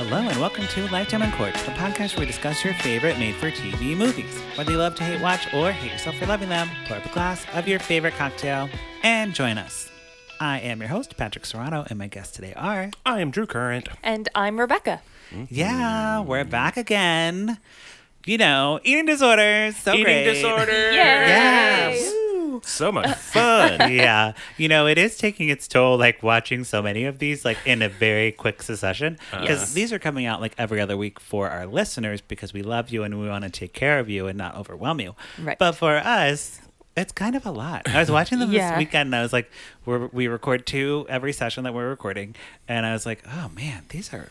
Hello and welcome to Lifetime on Court, the podcast where we discuss your favorite made-for-TV movies. Whether you love to hate watch or hate yourself for loving them, pour up a glass of your favorite cocktail and join us. I am your host, Patrick Serrano, and my guests today are... I am Drew Current. And I'm Rebecca. Yeah, we're back again. You know, eating disorders. So Eating great. disorder. Yay! Yes. So much fun. Yeah. You know, it is taking its toll, like, watching so many of these, like, in a very quick succession. Because these are coming out, like, every other week for our listeners because we love you and we want to take care of you and not overwhelm you. Right. But for us... it's kind of a lot. I was watching them this Yeah. weekend and I was like, we record 2 every session that we're recording. And I was like, oh man, these are,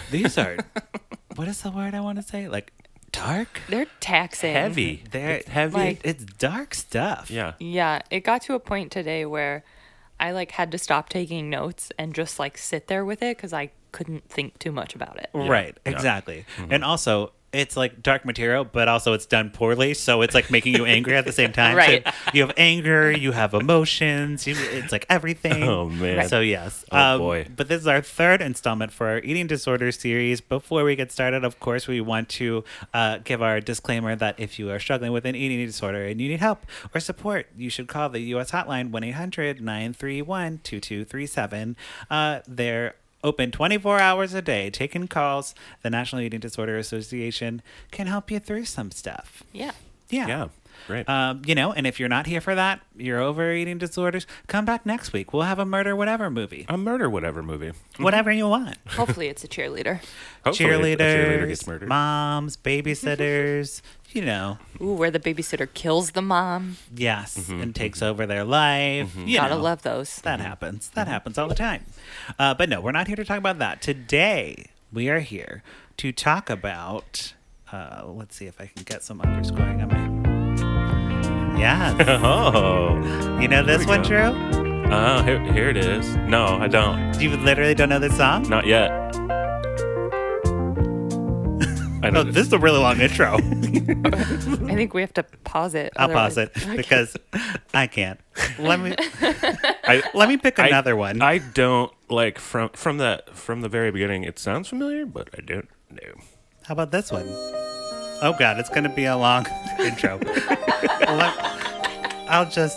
what is the word I want to say? Like dark? They're taxing. Heavy. They're It's heavy. Like- It's dark stuff. Yeah. Yeah, it got to a point today where I like had to stop taking notes and just like sit there with it because I couldn't think too much about it. Right, Yeah. exactly. And also, it's like dark material, but also it's done poorly. So it's like making you angry at the same time. Right. So you have anger, you have emotions, it's like everything. Oh, man. So yes. Oh, boy. But this is our 3rd installment for our eating disorder series. Before we get started, of course, we want to give our disclaimer that if you are struggling with an eating disorder and you need help or support, you should call the U.S. hotline 1-800-931-2237. They're open 24 hours a day, taking calls. The National Eating Disorder Association can help you through some stuff. Yeah. Yeah. Yeah. Great. You know, and if you're not here for that, you're over eating disorders, come back next week. We'll have a murder whatever movie. A murder whatever movie. Whatever you want. Hopefully it's a cheerleader. Hopefully a cheerleader Cheerleaders, gets murdered. moms, babysitters, you know. Ooh, where the babysitter kills the mom. Yes, and takes over their life. You Gotta know. love those. That happens. That happens all the time. But no, we're not here to talk about that. Today, we are here to talk about. Let's see if I can get some underscoring on my. Yes. Oh. You know this we one, go. Drew? Oh, here it is. No, I don't. You literally don't know this song? Not yet. I know Oh, this is a really long intro. I think we have to pause it. I'll pause it otherwise- because I can't. Let me I pick another one. I don't like from the very beginning. It sounds familiar, but I don't know. How about this one? Oh God, it's gonna be a long intro. I'll just.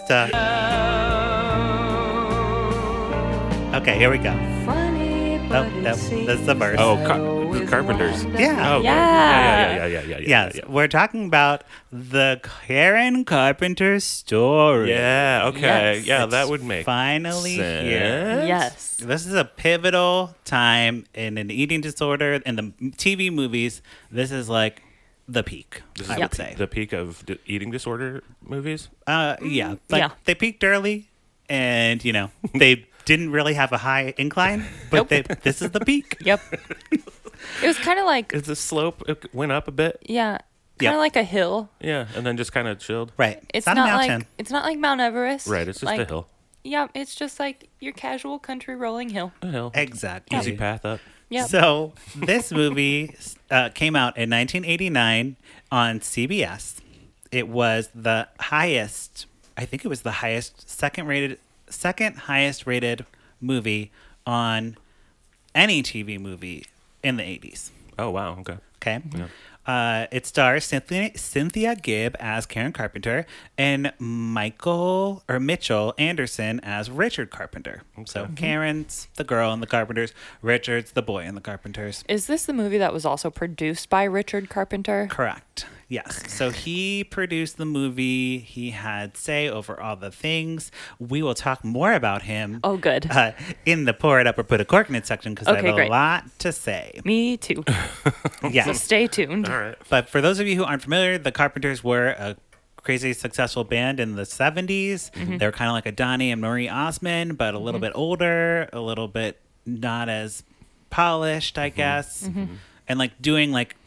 Okay, here we go. Oh, that's the verse. Oh, the Carpenters. Yeah. Oh, Yeah. yeah. Yes, we're talking about the Karen Carpenter story. Yeah. Okay. Yes. Yeah, It's that would make finally sense. here. Yes. This is a pivotal time in an eating disorder in the TV movies. This is like the peak, This I is would say. the peak of eating disorder movies. Yeah, like Yeah. they peaked early, and you know they didn't really have a high incline, but this is the peak. Yep. It was kind of like, Is the slope it went up a bit? yeah, Yep. kind of like a hill. Yeah, and then just kind of chilled. Right. It's not, not a mountain. like it's not like Mount Everest. Right, it's just like, a hill. Yeah, it's just like your casual country rolling hill. A hill. Exactly. Easy path up. Yeah. So this movie came out in 1989 on CBS. It was the highest. I think it was the highest second highest rated movie on any TV movie in the 80s. Oh wow. Okay. Okay. Yeah. It stars Cynthia Gibb as Karen Carpenter and Mitchell Anderson as Richard Carpenter. So Karen's the girl in the Carpenters, Richard's the boy in the Carpenters. Is this the movie that was also produced by Richard Carpenter? Correct. Yes. So he produced the movie. He had say over all the things. We will talk more about him Oh, good. in the Pour It Up or Put a Cork in It section because I Okay, have a great. lot to say. Me too. So Yes. stay tuned. All right. But for those of you who aren't familiar, the Carpenters were a crazy successful band in the 70s. They were kind of like a Donnie and Marie Osmond, but a little bit older, a little bit not as polished, I guess. And like doing like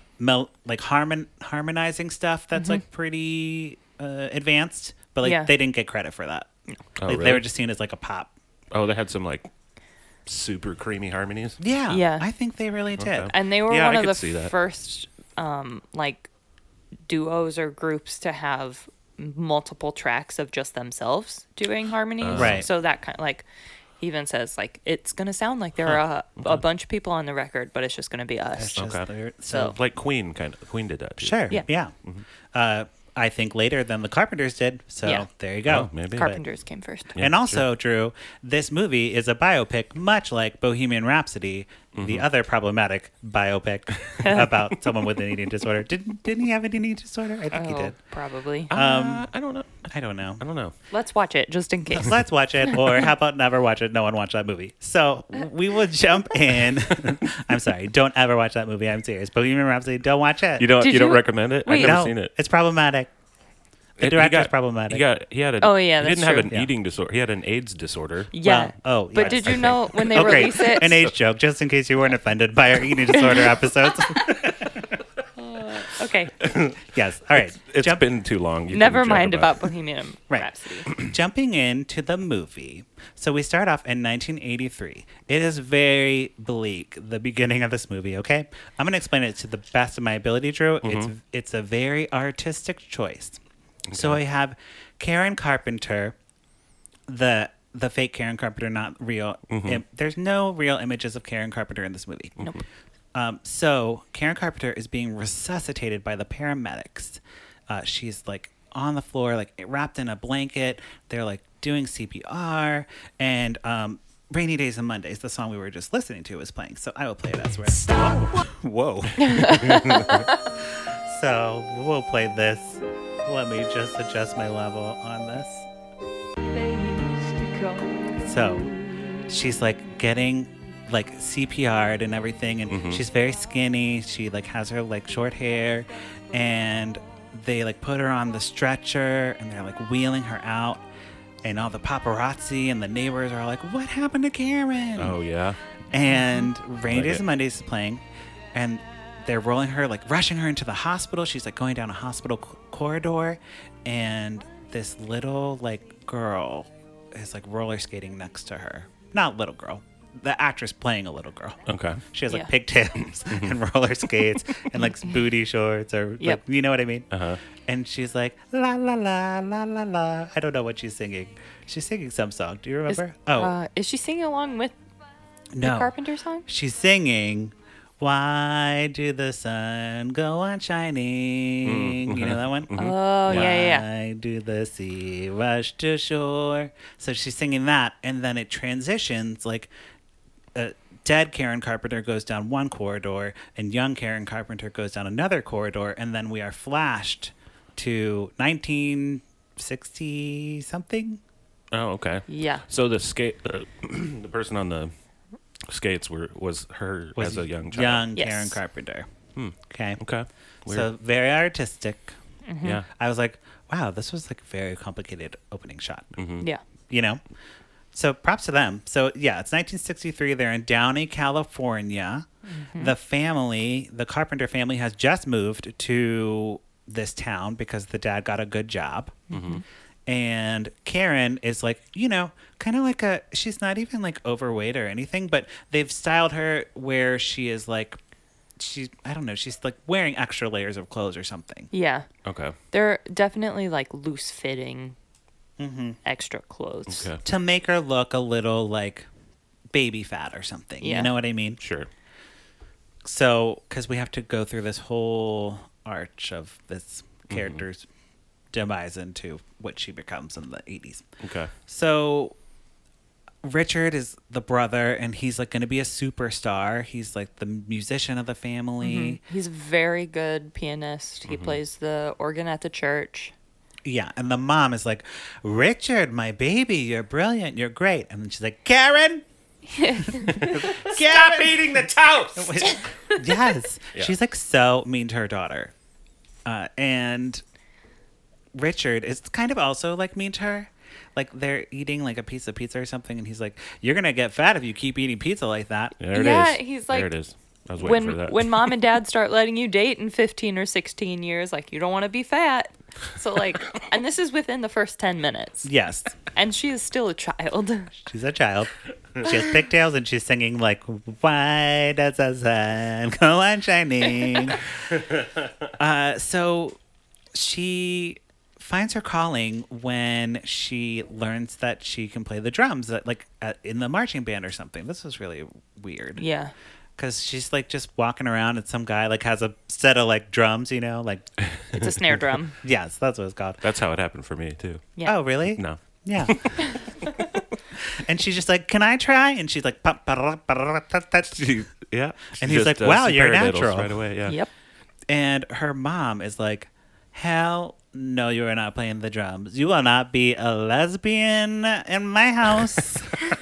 harmonizing stuff that's like pretty advanced, but like Yeah. they didn't get credit for that. Oh, Like, really? they were just seen as like a pop. Oh, they had some like super creamy harmonies. Yeah. Yeah. I think they really did. Okay. And they were Yeah, one I of could the see that. first like duos or groups to have multiple tracks of just themselves doing harmonies. Right. So that kind of like He even says like it's gonna sound like there are a bunch of people on the record, but it's just gonna be us. It's just Okay. there- So Like Queen, kind of. Queen did that too. Sure. Yeah. Yeah. I think later than the Carpenters did. So Yeah. there you go. Oh, maybe. Carpenters came first. Yeah, And also, Drew, this movie is a biopic, much like Bohemian Rhapsody, the other problematic biopic about someone with an eating disorder. Didn't he have an eating disorder? I think he did. Probably. I don't know. I don't know. I don't know. Let's watch it just in case. Let's watch it, or how about never watch it? No one watched that movie. So we will jump in. I'm sorry, don't ever watch that movie. I'm serious. Bohemian Rhapsody, don't watch it. You don't Did you don't you- recommend it? Wait. I've never No, seen it. it's problematic. The He director's got- problematic. He had a. Oh, yeah, He that's didn't have true. an Yeah. eating disorder. He had an AIDS disorder. Yeah. Well, oh, But yes, did I you think. know when they Oh, great. release it? An age joke, just in case you weren't offended by our eating disorder episodes. Okay. Yes. All right. It's been too long. You can Never joke mind about about Bohemian Right. Rhapsody. Jumping into the movie. So we start off in 1983. It is very bleak, the beginning of this movie, okay? I'm going to explain it to the best of my ability, Drew. It's a very artistic choice. So I have Karen Carpenter, the fake Karen Carpenter, not real. There's no real images of Karen Carpenter in this movie. Nope. So Karen Carpenter is being resuscitated by the paramedics. She's like on the floor, like wrapped in a blanket. They're like doing CPR, and "Rainy Days and Mondays," the song we were just listening to, is playing. So I will play it as well. Whoa. So we'll play this. Let me just adjust my level on this. So she's like getting like CPR'd and everything, and she's very skinny. She like has her like short hair, and they like put her on the stretcher, and they're like wheeling her out, and all the paparazzi and the neighbors are like, "What happened to Karen?" Oh yeah. And Rainy Like Days it. and Mondays is playing, and they're rolling her, like rushing her into the hospital. She's like going down a hospital corridor, and this little like girl is like roller skating next to her. Not little girl, the actress playing a little girl. Okay. She has like Yeah. pigtails and roller skates and like booty shorts, or like, Yep. you know what I mean? Uh-huh. And she's like la la la la la la. I don't know what she's singing. She's singing some song. Do you Is, remember? is she singing along with No. the Carpenter song? She's singing, "Why do the sun go on shining?" You know that one? Oh, yeah. Why do the sea rush to shore? So she's singing that, and then it transitions like dead Karen Carpenter goes down one corridor, and young Karen Carpenter goes down another corridor, and then we are flashed to 1960 something. Oh, okay. Yeah. So the the person on the skates was her as a young child. Young Yes. Karen Carpenter. Okay. Okay. Weird. So very artistic. Yeah. I was like, wow, this was like a very complicated opening shot. Yeah. You know? So props to them. So yeah, it's 1963. They're in Downey, California. The family, the Carpenter family, has just moved to this town because the dad got a good job. And Karen is like, you know, kind of like she's not even like overweight or anything, but they've styled her where she is like, I don't know, she's like wearing extra layers of clothes or something. Yeah. Okay. They're definitely like loose fitting extra clothes. Okay. To make her look a little like baby fat or something. Yeah. You know what I mean? Sure. So, because we have to go through this whole arch of this character's demise into what she becomes in the 80s. Okay. So, Richard is the brother, and he's like going to be a superstar. He's like the musician of the family. He's a very good pianist. He plays the organ at the church. Yeah, and the mom is like, "Richard, my baby, you're brilliant, you're great." And then she's like, "Karen, Stop eating the toast. yes." Yeah. She's like so mean to her daughter. And Richard is kind of also like mean to her. Like they're eating like a piece of pizza or something, and he's like, "You're gonna get fat if you keep eating pizza like that." There it is. Yeah, he's like- There it is. I was waiting for that. When mom and dad start letting you date in 15 or 16 years, like you don't want to be fat. So like, and this is within the first 10 minutes. Yes, And she is still a child. she's a child. She has pigtails, and she's singing like, "Why does the sun go on shining?" So she finds her calling when she learns that she can play the drums, in the marching band or something. This was really weird. Yeah. Because she's like just walking around and some guy like has a set of like drums, like, It's a snare drum. yes, that's what it's called. That's how it happened for me too. Yeah. Oh, really? No. Yeah. And she's just like, can I try? And she's like, Yeah. And he's like, wow, some you're paradiddles natural. right away. Yeah. Yep. and her mom is like, hell no, you are not playing the drums. You will not be a lesbian in my house.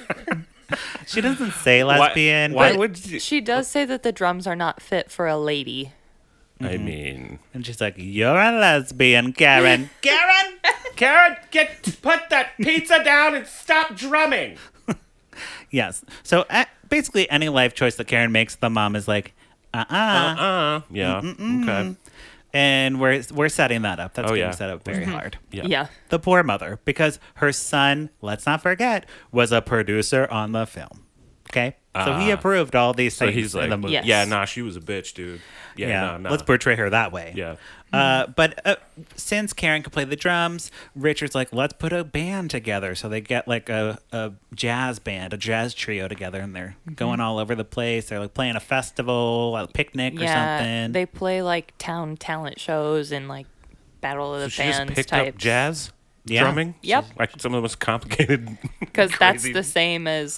She doesn't say lesbian. Why But would you? She does say that the drums are not fit for a lady. I mean, And she's like, you're a lesbian, Karen. Karen, put that pizza down and stop drumming. Yes. So basically, any life choice that Karen makes, the mom is like, Yeah. Okay. And we're setting that up. That's Oh, being yeah. set up very hard. Yeah. Yeah. The poor mother, because her son, let's not forget, was a producer on the film. Okay? So he approved all these So things he's like, in the movie. Yes. yeah, nah, she was a bitch, dude. Yeah, nah. Let's portray her that way. Yeah. But since Karen could play the drums, Richard's like, let's put a band together. So they get like a jazz band, a jazz trio together, and they're going all over the place. They're like playing a festival, a picnic or something. They play like town talent shows and like Battle of the So she just Bands picked type. up jazz Yeah. drumming. Yep. Like some of the most complicated. Because that's crazy- the same as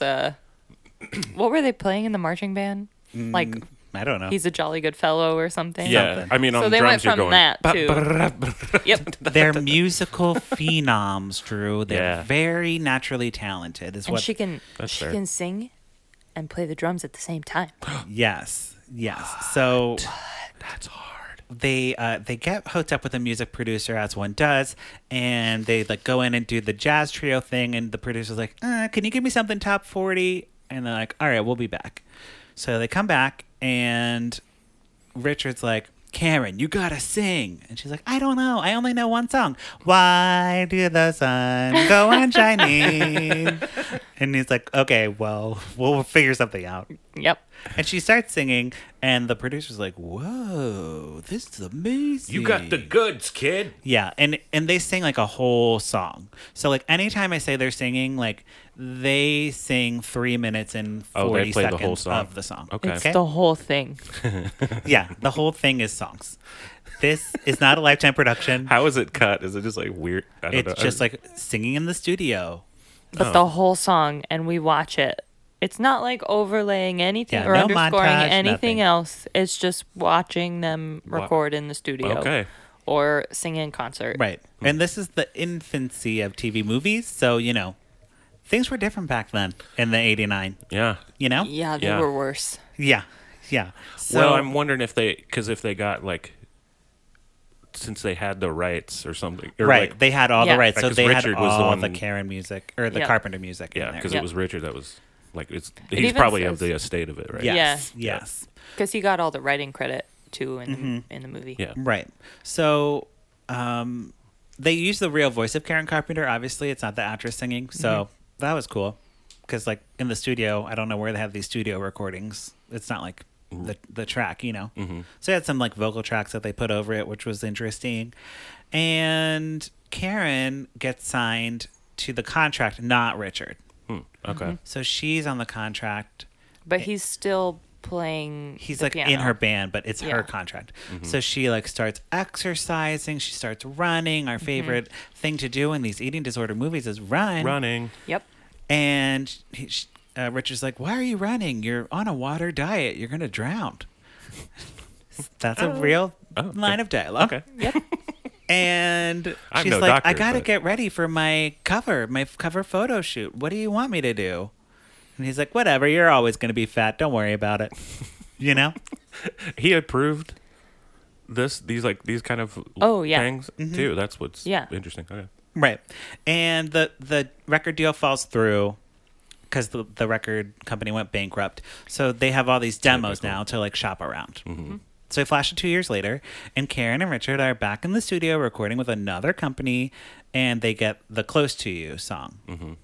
what were they playing in the marching band? Like I don't know. He's a Jolly Good Fellow or something. Yeah, Something. I mean, on So the they went drums you're from going. that to yep. They're musical phenoms, Drew. They're Yeah. very naturally talented. Is And what? she can That's she fair. can sing and play the drums at the same time. Yes. So That's hard. they get hooked up with a music producer, as one does, and they like go in and do the jazz trio thing. And the producer's like, "Can you give me something top 40?" And they're like, "All right, we'll be back." So they come back, and Richard's like, "Karen, you gotta sing." And she's like, "I don't know. I only know one song. Why do the sun go on shining?" And he's like, "Okay, well, we'll figure something out." Yep. And she starts singing, and the producer's like, "Whoa, this is amazing." You got the goods, kid. Yeah, and they sing like a whole song. So like anytime I say they're singing, like they sing 3 minutes and 40 Oh, they play the seconds whole song. of the song. Okay. It's the whole thing. Yeah, the whole thing is songs. This is not a Lifetime production. How is it cut? Is it just like weird? I don't know. It's just like singing in the studio. But the whole song, and we watch it. It's not like overlaying anything Yeah, or no underscoring montage, anything nothing. else. It's just watching them record in the studio. Okay. Or sing in concert. Right. And this is the infancy of TV movies. So, things were different back then in the 89, Yeah. Yeah, they Yeah. were worse. Yeah. Yeah. So, Well, I'm wondering if they got like, since they had the rights or something. Or right. Like, they had all Yeah. the rights. Right, So 'cause they Richard had was the all one- the Karen music or the Yeah. Carpenter music yeah, in there. because Yep. it was Richard that was like, he's even probably of says- the estate of it, right? Yes. Yeah. Yes. Because he got all the writing credit, too, in the movie. Yeah. Right. So they use the real voice of Karen Carpenter. Obviously, it's not the actress singing. So that was cool. Because, like, in the studio, I don't know where they have these studio recordings. It's not like the track, So they had some, like, vocal tracks that they put over it, which was interesting. And Karen gets signed to the contract, not Richard. Okay. So she's on the contract. But he's still playing He's the like in piano. her band, but it's her Yeah. contract. So she like starts exercising, she starts running. Our favorite thing to do in these eating disorder movies is run. Running. Yep. And Richard's like, "Why are you running? You're on a water diet. You're gonna drown." That's a real okay. line of dialogue. Okay. Yep. And I'm she's no like, doctor, "I gotta but- get ready for my cover photo shoot. What do you want me to do?" And he's like, "Whatever. You're always gonna be fat. Don't worry about it." He approved these kind of Oh, yeah. things too. That's what's Yeah. interesting. Okay. Right. And the record deal falls through because the record company went bankrupt. So they have all these demos Typical. now to like shop around. So we flash to 2 years later, and Karen and Richard are back in the studio recording with another company, and they get the Close to You song.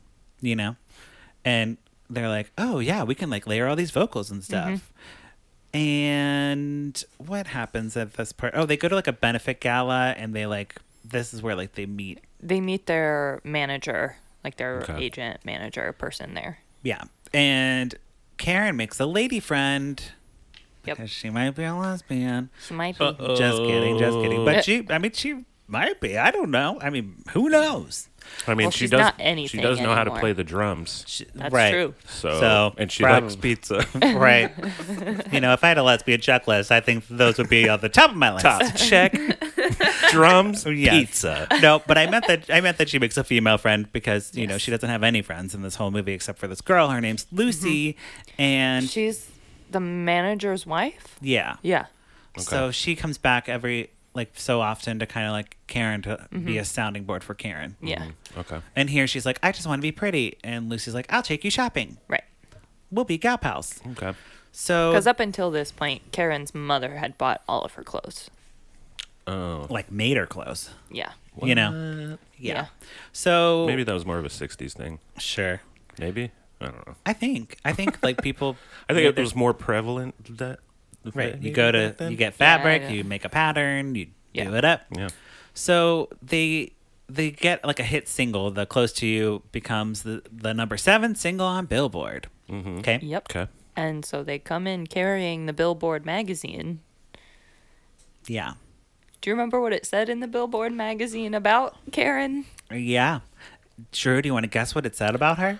And they're like, "Oh, yeah, we can like layer all these vocals and stuff." And what happens at this part? Oh, they go to like a benefit gala, and they like this is where like they meet. They meet their manager, like their Okay. agent, manager person there. Yeah. And Karen makes a lady friend Yep. because she might be a lesbian. She might be. Just kidding, just kidding. But she might be. I don't know. I mean, who knows? I mean, Well, she she's does. not She anything does know how to anymore. play the drums. That's right. true. So and she prob- likes pizza. Right. You know, if I had a lesbian checklist, I think those would be on the top of my list. Top check. Drums. Yes. Pizza. No, but I meant that she makes a female friend because you know she doesn't have any friends in this whole movie except for this girl. Her name's Lucy, and She's the manager's wife? yeah. Yeah. So she comes back every like so often to kind of like Karen to be a sounding board for Karen. Yeah. Okay. And here she's like, I just want to be pretty, and Lucy's like, I'll take you shopping. Right. We'll be gal pals. Okay. So Because up until this point, Karen's mother had bought all of her clothes. Oh. like made her clothes, Yeah. you know. Yeah. Yeah. So Maybe that was more of a '60s thing. sure. Maybe. I don't know. I think like people. I think yeah, it was more prevalent that. right. You go to you get fabric, Yeah. you make a pattern, you Yeah. do it up. Yeah. So they get like a hit single. The Close to You becomes the number 7 single on Billboard. Mm-hmm. Okay. Yep. Okay. And so they come in carrying the Billboard magazine. Yeah. Do you remember what it said in the Billboard magazine about Karen? Yeah. Drew, do you want to guess what it said about her?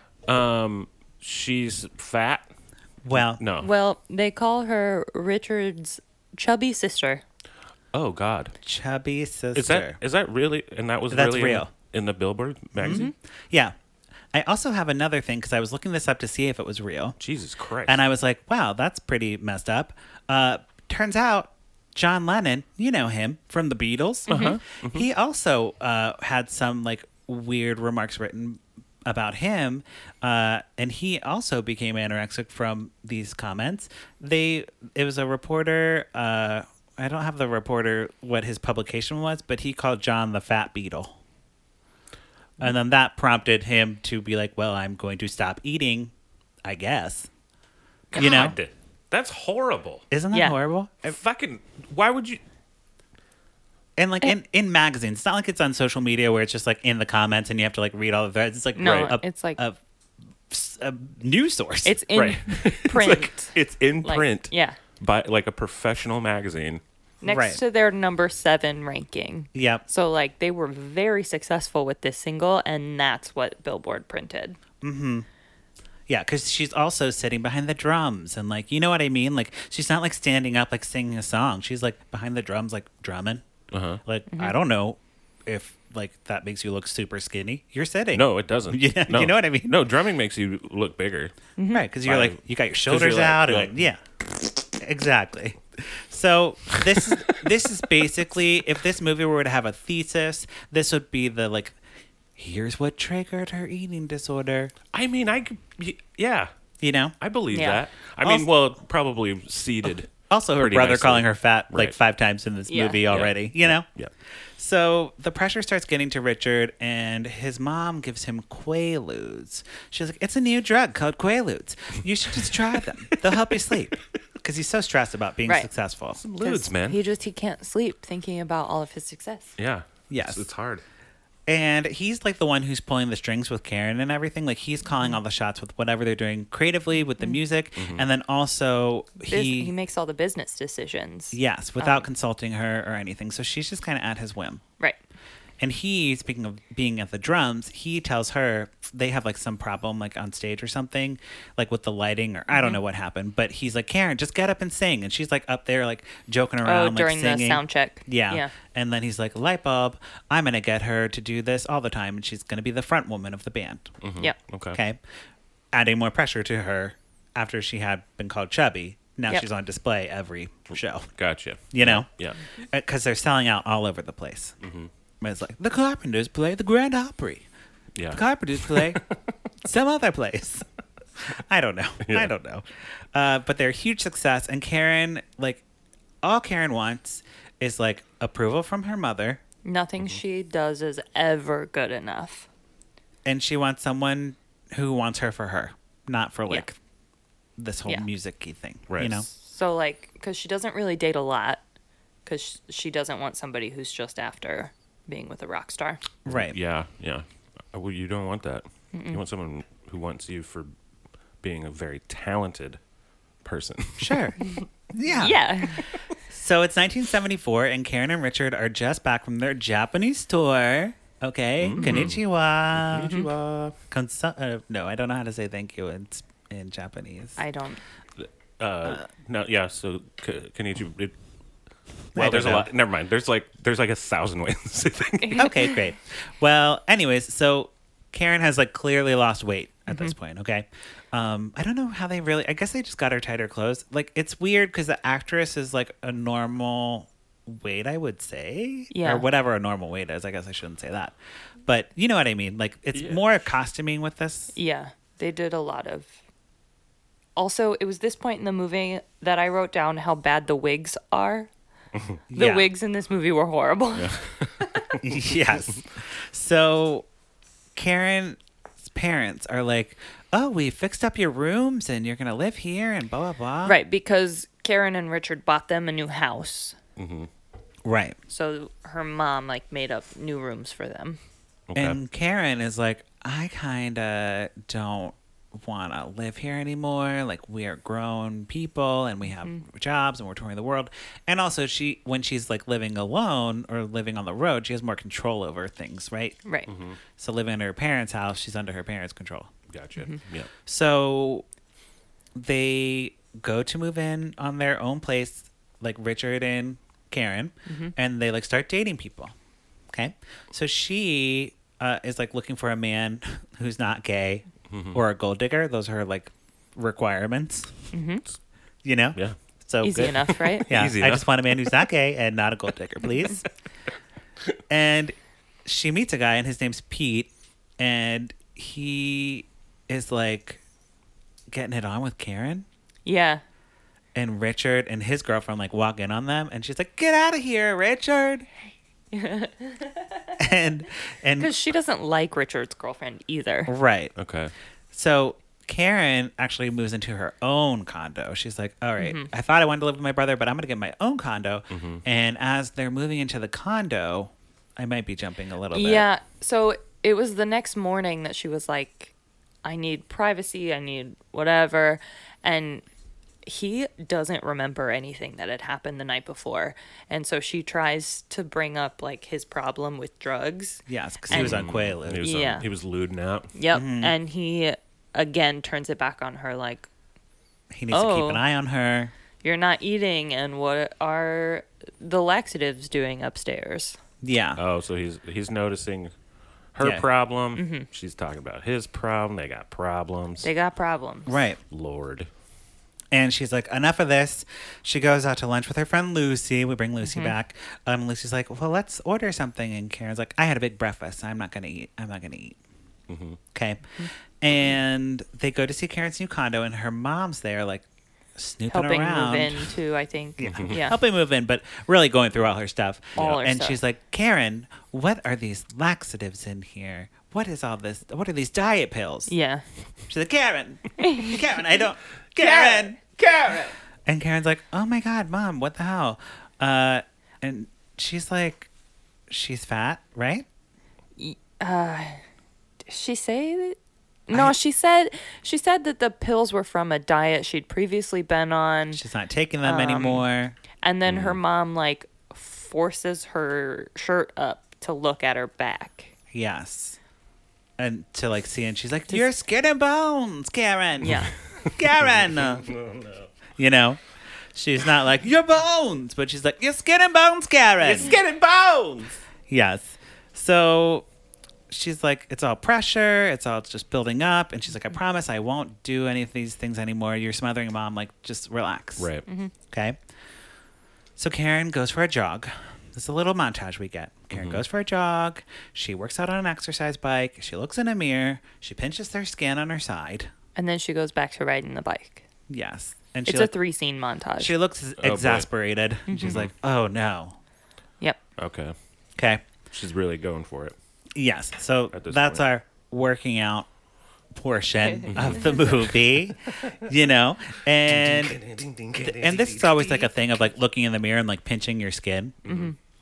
She's fat. Well, No. Well, they call her Richard's chubby sister. Oh God. chubby sister. Is that really? And that was That's really real. in the Billboard magazine. Yeah. I also have another thing because I was looking this up to see if it was real. Jesus Christ. And I was like, wow, that's pretty messed up. Turns out John Lennon, you know him from the Beatles. He also had some like weird remarks written about him. And he also became anorexic from these comments. It was a reporter. I don't have the reporter what his publication was, but he called John the Fat Beetle. And then that prompted him to be like, well, I'm going to stop eating, I guess. God, You know? that's horrible. Isn't that Yeah. horrible? Fucking. Why would you? And like in magazines, it's not like it's on social media where it's just like in the comments and you have to like read all the threads. It's like No, it's like a news source. it's in Right. print. It's in Like, print. yeah. By like a professional magazine. Next Right. to their number 7 ranking. Yep. So like they were very successful with this single, and that's what Billboard printed. Yeah, because she's also sitting behind the drums and like, you know what I mean? Like she's not like standing up like singing a song. She's like behind the drums like drumming. Uh-huh. Like I don't know if like that makes you look super skinny. You're sitting. No, it doesn't. Yeah, No. you know what I mean? No, drumming makes you look bigger. Right, because you're Fine. like you got your 'Cause shoulders you're like- out, you're and like- yeah, exactly. So this is basically if this movie were to have a thesis, this would be the like, here's what triggered her eating disorder. I mean, yeah, You know. I believe Yeah. that. I mean, well, probably seeded. Also, her pretty brother nicely. calling her fat like Right. 5 times in this Yeah. movie Yeah. already. You know. Yeah. So the pressure starts getting to Richard, and his mom gives him Quaaludes. She's like, "It's a new drug called Quaaludes. You should just try them. They'll help you sleep." Because he's so stressed about being Right. successful. Ludes, man. He can't sleep thinking about all of his success. Yeah. Yes. It's hard. And he's like the one who's pulling the strings with Karen and everything. Like he's calling all the shots with whatever they're doing creatively with the music, and then also He makes all the business decisions. yes, without consulting her or anything. So she's just kind of at his whim. Right. And he, speaking of being at the drums, he tells her they have like some problem like on stage or something, like with the lighting or I don't know what happened. But he's like, Karen, just get up and sing. And she's like up there like joking around, during like the singing. sound check. Yeah. Yeah. And then he's like, light bulb, I'm going to get her to do this all the time. And she's going to be the front woman of the band. Yep. Okay. Okay. Adding more pressure to her after she had been called chubby. Now Yep. she's on display every show, Gotcha. you know? Yeah. Because they're selling out all over the place. It's like, the Carpenters play the Grand Opry. Yeah. The Carpenters play some other place. I don't know. Yeah. I don't know. But they're a huge success. And Karen, like, all Karen wants is, like, approval from her mother. Nothing she does is ever good enough. And she wants someone who wants her for her, not for, like, this whole Yeah. music-y thing. Right. You know? So, like, because she doesn't really date a lot, because she doesn't want somebody who's just after being with a rock star. Right. Yeah. Well, you don't want that. You want someone who wants you for being a very talented person. Sure. Yeah. Yeah. So it's 1974, and Karen and Richard are just back from their Japanese tour. Okay. Konnichiwa. No, I don't know how to say thank you in Japanese. I don't. No, yeah. So Konnichiwa. I Well, there's a don't know. lot. Never mind. There's like 1,000 ways to say thank you. Okay, great. Well, anyways, so Karen has like clearly lost weight at this point. Okay. I don't know how they really, I guess they just got her tighter clothes. Like, it's weird because the actress is like a normal weight, I would say. Yeah. Or whatever a normal weight is. I guess I shouldn't say that. But you know what I mean? Like, it's Yeah. more costuming with this. Yeah, they did a lot of. Also, it was this point in the movie that I wrote down how bad the wigs are. The Yeah. wigs in this movie were horrible. Yes. So Karen's parents are like, oh, we fixed up your rooms and you're going to live here and blah, blah, blah. Right, because Karen and Richard bought them a new house. Right. So her mom like made up new rooms for them. Okay. And Karen is like, I kind of don't want to live here anymore. Like, we are grown people and we have jobs and we're touring the world. And also, when she's like living alone or living on the road, she has more control over things, right? Right. So living in her parents' house, she's under her parents' control. Gotcha. Yeah. So they go to move in on their own place, like Richard and Karen, and they like start dating people. Okay. So she is like looking for a man who's not gay or a gold digger. Those are her like requirements. You know? Yeah. So Easy good. enough, right? Yeah. Easy I enough. just want a man who's not gay and not a gold digger, please. And she meets a guy, and his name's Pete, and he is like getting it on with Karen. Yeah. And Richard and his girlfriend like walk in on them, and she's like, "Get out of here, Richard!" and Because she doesn't like Richard's girlfriend either. right. Okay. So Karen actually moves into her own condo. She's like, "All right, I thought I wanted to live with my brother, but I'm gonna get my own condo." And as they're moving into the condo, I might be jumping a little bit. Yeah. So it was the next morning that she was like, I need privacy. I need whatever. And he doesn't remember anything that had happened the night before. And so she tries to bring up like his problem with drugs. Yes, because he was on He Quaalude. was Yeah. he was lewd out. Yep. And he again turns it back on her like, He needs to keep Oh. an eye on her. you're not eating. And what are the laxatives doing upstairs? Yeah. Oh, so he's noticing her Yeah. problem. She's talking about his problem. They got problems. They got problems. Right. Lord. And she's like, enough of this. She goes out to lunch with her friend Lucy. We bring Lucy back. Lucy's like, well, let's order something. And Karen's like, I had a big breakfast. I'm not going to eat. I'm not going to eat. Okay. And they go to see Karen's new condo, and her mom's there, like, snooping Helping around. move in too, I think. Yeah. Helping move in, but really going through all her stuff. All her and stuff. she's like, Karen, what are these laxatives in here? What is all this? What are these diet pills? Yeah. She's like, Karen, I don't, Karen. And Karen's like, oh my God, Mom, what the hell? And she's like, she's fat, right? Did she say that? No, she said that the pills were from a diet she'd previously been on, She's not taking them anymore. and then her mom like forces her shirt up to look at her back. Yes. And to like see, and she's like, you're skin and bones, Karen. Yeah. Karen. You know? She's not like, your bones, but she's like, your skin and bones, Karen. Skin and bones. Yes. So she's like, it's all pressure. It's all just building up. And she's like, I promise I won't do any of these things anymore. You're smothering Mom. Like, just relax. Right. Okay. So Karen goes for a jog. This is a little montage we get. Karen goes for a jog. She works out on an exercise bike. She looks in a mirror. She pinches their skin on her side. And then she goes back to riding the bike. Yes. And she It's a 3-scene montage. she looks boy. exasperated. She's like, oh no. Yep. Okay. Okay. She's really going for it. Yes. So At this that's point. our working out portion of the movie, you know? And this is always like a thing of like looking in the mirror and like pinching your skin.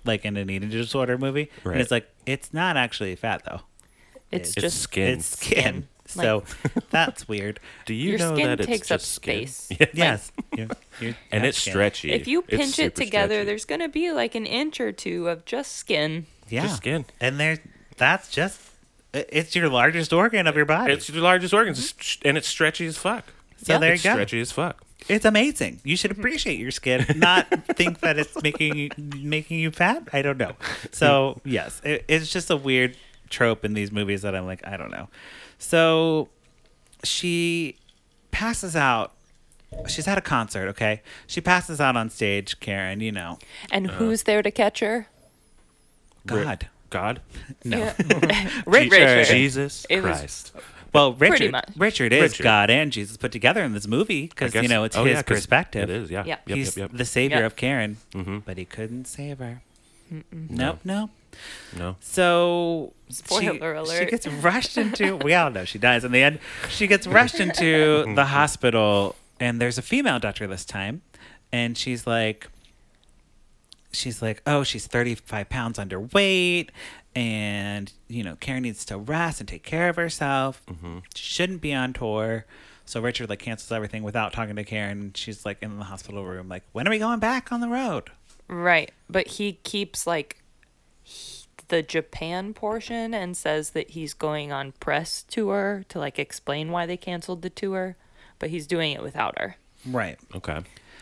like in an eating disorder movie. Right. And it's like, it's not actually fat though. It's It's just skin. It's skin. So that's weird. Do you your know skin that it's takes up just skin? space. Yeah. Yes. And it's stretchy. If you It's pinch it super together, stretchy. there's gonna be like an inch or two of just skin. Yeah. Just skin. And that's just, it's your largest organ of your body. It's the largest organ, and it's stretchy as fuck. So Yeah. there It's you go. stretchy as fuck. It's amazing. You should appreciate your skin, not think that it's making you fat. I don't know. So yes, it's just a weird trope in these movies that I'm like, I don't know. So she passes out. She's at a concert. Okay, she passes out on stage. Karen, you know, And who's there to catch her? God, God? no. Yeah. Richard. Jesus It was- Christ. Well, Pretty Richard. much. Richard is Richard. God and Jesus put together in this movie I because guess- you know it's oh, his yeah, 'cause perspective. It is, yeah. Yeah. Yep, He's yep, yep. the savior Yep. of Karen, Mhm. but he couldn't save her. No. Nope. No. So Spoiler alert. She gets rushed into. We all know she dies in the end. She gets rushed into the hospital, and there's a female doctor this time, and she's like, oh, she's 35 pounds underweight, and you know Karen needs to rest and take care of herself. She shouldn't be on tour. So Richard like cancels everything without talking to Karen. She's like in the hospital room, like, when are we going back on the road? Right. But he keeps like the Japan portion and says that he's going on press tour to like explain why they canceled the tour, but he's doing it without her. Right. Okay.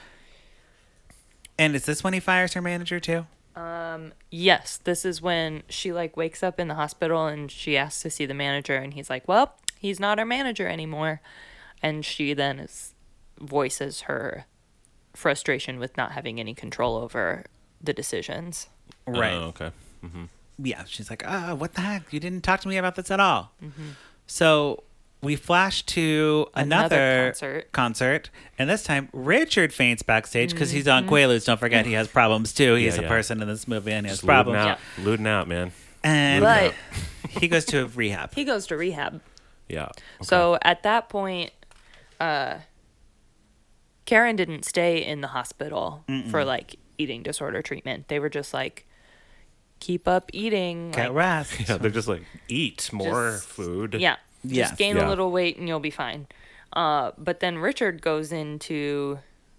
And is this when he fires her manager too? Yes, this is when she like wakes up in the hospital and she asks to see the manager and he's like, "Well, he's not our manager anymore." And she then voices her frustration with not having any control over the decisions. Right. Oh, okay. Yeah, she's like, what the heck? You didn't talk to me about this at all. So we flash to another concert, and this time Richard faints backstage because he's on Quaaludes. Don't forget, he has problems too. He's Yeah, a yeah. person in this movie, and he has Just problems. looting out. Looting out, man. And But he goes to rehab. he goes to rehab. Yeah. Okay. So at that point, Karen didn't stay in the hospital for like eating disorder treatment. They were just like, keep up eating. Get like, rest. Yeah, they're just like, eat more Just- food. Yeah. Yes. Just gain Yeah. a little weight and you'll be fine. But then Richard goes into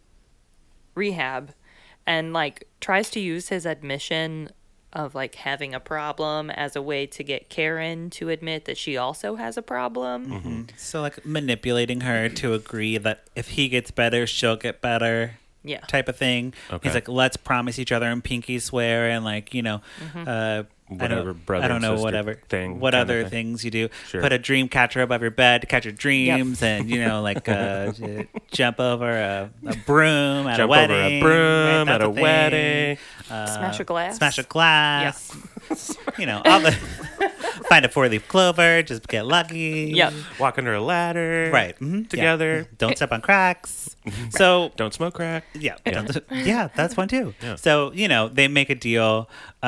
rehab and like tries to use his admission of like having a problem as a way to get Karen to admit that she also has a problem. So like manipulating her to agree that if he gets better, she'll get better. Yeah. Type of thing. Okay. He's like, let's promise each other and pinky swear and like, you know, Whatever brother I don't and know, sister whatever thing. what kind other of thing. things you do. Sure. Put a dream catcher above your bed to catch your dreams, and you know, like jump over a broom at Jump a wedding. over a broom right? at That's a thing. wedding. Smash a glass. Smash a glass. You know, all the find a 4-leaf clover. Just get lucky. Yep. Walk under a ladder. Right. Mhm. Yeah. Together. Don't step on cracks. So Don't smoke crack. yeah, Yeah. yeah, that's one too. Yeah. So you know they make a deal,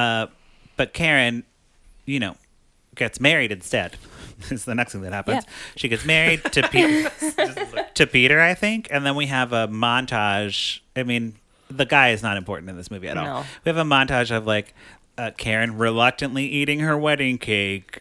but Karen, you know, gets married instead. This is the next thing that happens. Yeah. She gets married to Peter, I think, and then we have a montage. I mean, the guy is not important in this movie at all. No. We have a montage of like Karen reluctantly eating her wedding cake.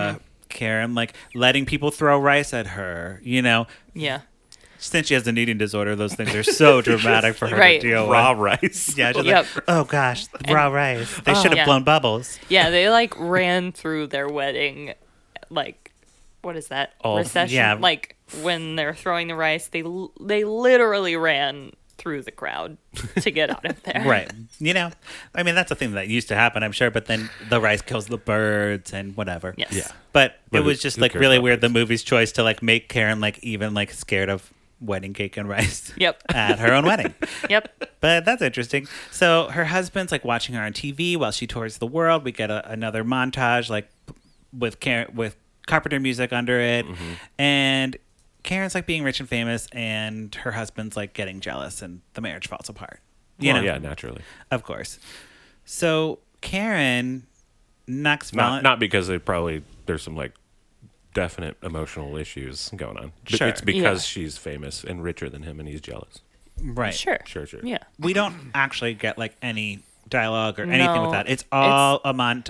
Karen like letting people throw rice at her. You know, Yeah. since she has an eating disorder, those things are so dramatic for her Right. to deal Raw with. rice. Yeah, just Yep. like, oh gosh, raw rice. They should have Yeah. blown bubbles. Yeah, they like ran through their wedding, like, what is that? Oh, Recession? yeah. Like, when they're throwing the rice, they literally ran through the crowd to get out of there. Right. You know, I mean, that's a thing that used to happen, I'm sure, but then the rice kills the birds and whatever. Yes. Yeah. But But it was who- just who like cares really about weird, the birds? movie's choice to like make Karen like even like scared of wedding cake and rice Yep. at her own wedding. Yep. But that's interesting. So her husband's like watching her on TV while she tours the world. We get another montage like with Karen, with Carpenter music under it, and Karen's like being rich and famous, and her husband's like getting jealous, and the marriage falls apart. You Well, know, yeah, naturally. of course. So Karen knocks Not because there's some like definite emotional issues going on. But Sure. It's because Yeah. she's famous and richer than him and he's jealous. right. Sure. Sure. Yeah. We don't actually get like any dialogue or anything No, with that. It's all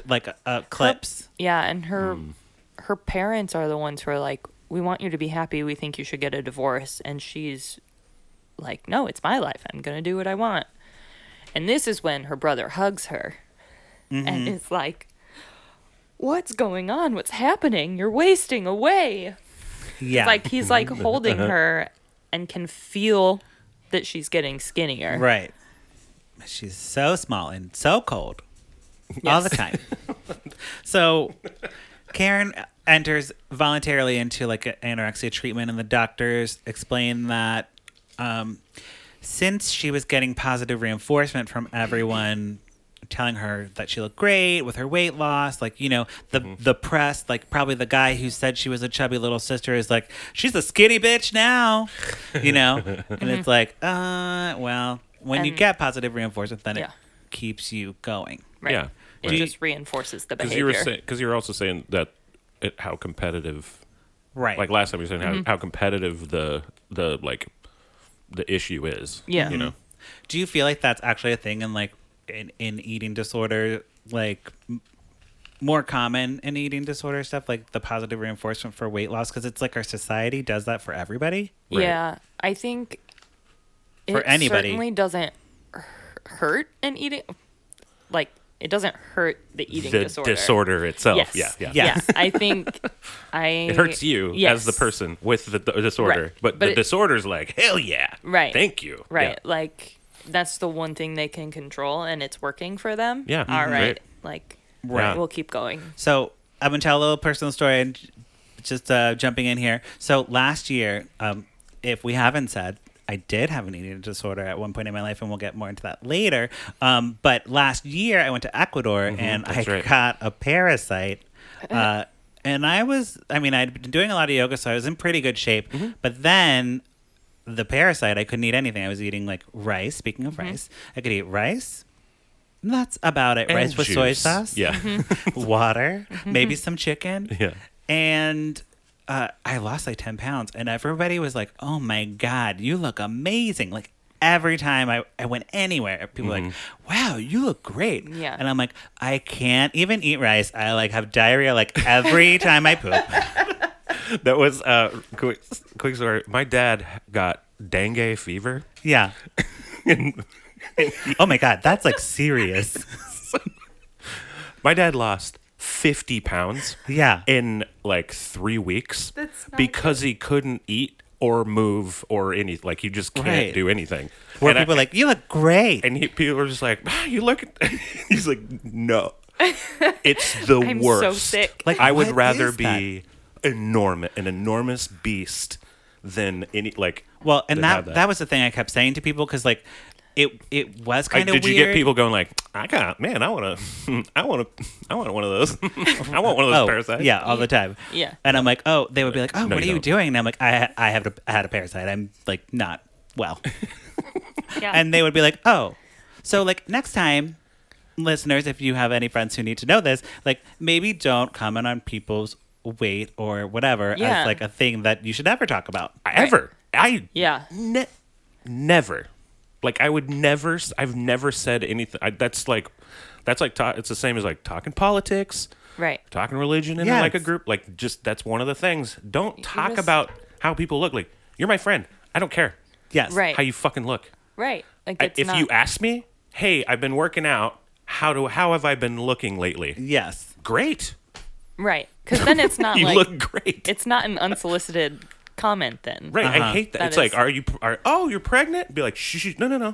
clips. Yeah, and her parents are the ones who are like, we want you to be happy. We think you should get a divorce. And she's like, no, it's my life. I'm going to do what I want. And this is when her brother hugs her and is like, what's going on? What's happening? You're wasting away. Yeah. He's like holding her and can feel that she's getting skinnier. Right. She's so small and so cold all the time. So Karen enters voluntarily into like an anorexia treatment, and the doctors explain that since she was getting positive reinforcement from everyone telling her that she looked great with her weight loss, like, you know, the press, like probably the guy who said she was a chubby little sister is like, she's a skinny bitch now, you know. And it's like, well, when you get positive reinforcement, then it keeps you going. Right. Yeah. It just reinforces the behavior. Because you were also saying that how competitive, Right. like last time you were saying how competitive the issue is. Yeah. You know. Do you feel like that's actually a thing in like in eating disorder, like more common in eating disorder stuff, like the positive reinforcement for weight loss? Because it's like our society does that for everybody. Right. Yeah, I think For anybody. certainly doesn't hurt an eating, like it doesn't hurt the eating The disorder. disorder itself. Yes. Yeah. Yeah. I think It hurts you Yes. as the person with the disorder, Right. but But the it- disorder's like, hell yeah. Right. Thank you. Right. Yeah. Like that's the one thing they can control and it's working for them. Yeah. All right. Right. Like Right. we'll keep going. So I'm gonna tell a little personal story and just jumping in here. So last year, if we haven't said, I did have an eating disorder at one point in my life, and we'll get more into that later. But last year, I went to Ecuador and I that's right. got a parasite. And I'd been doing a lot of yoga, so I was in pretty good shape. But then the parasite, I couldn't eat anything. I was eating like rice. Speaking of rice, I could eat rice. And that's about it. And Rice with soy juice. sauce. Yeah. Water, maybe some chicken. Yeah. And I lost like 10 pounds. And everybody was like, oh my God, you look amazing. Like every time I went anywhere, people were like, wow, you look great. Yeah. And I'm like, I can't even eat rice. I like have diarrhea like every time I poop. That was quick story. My dad got dengue fever. Yeah. Oh my God, that's like serious. My dad lost 50 pounds Yeah. in like 3 weeks That's not because he couldn't eat or move or anything. Like he just can't Right. do anything. Where And people are like, you look great. people were just like, "Ah, you look. He's like, no, it's the I'm worst. so sick. Like, I would what rather is be an enormous beast than any like. Well, and than that, have that was the thing I kept saying to people because like it was Like, kind of weird. did you get people going like, I want one of those. I want one of those parasites. Yeah, all the time. Yeah. And I'm like, oh, they would be like, oh, No, what are you you don't. doing? And I'm like, I had a parasite. I'm like not well. Yeah. And they would be like, oh, so like next time, listeners, if you have any friends who need to know this, like maybe don't comment on people's weight or whatever Yeah. as like a thing that you should ever talk about. Ever. Yeah. Never. Like I would never. I've never said anything. That's like it's the same as like talking politics, Right. talking religion in Yes. like a group. Like just that's one of the things. Don't talk just- about how people look. Like you're my friend. I don't care Yes. Right. how you fucking look. Right. Like it's If not, you ask me, hey, I've been working out. How have I been looking lately? Yes. Great. right. Because then it's not You like look great. it's not an unsolicited comment then. Right. I hate that. That It's like, is- you're pregnant? Be like, shh, no.